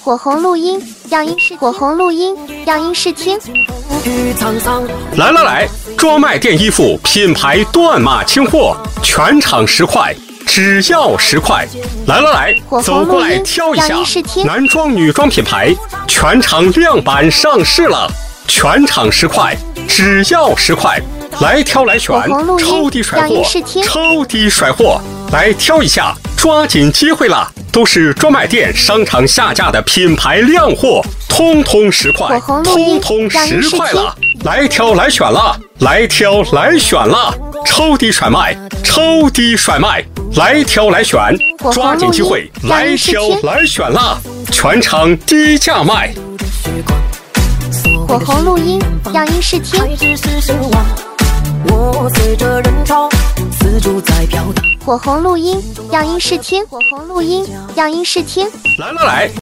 火红录音样音试火红录音样音试听。 来，专卖店衣服品牌断码清货，全场10块，只要10块。来，走过来挑一下，男装女装品牌全场亮版上市了，全场10块，只要10块。来挑来选，超低甩货，超低甩货，来挑一下，抓紧机会了！都是专卖店商场下架的品牌亮货，通通10块，通通10块了！来挑来选了，来挑来选了，超低甩卖，超低甩卖，来挑来选，抓紧机会，来挑来选了，全场低价卖。 火红录音样音试听。 我随着人潮四处在飘荡。 火红录音样音试听，火红录音样音试听。 来，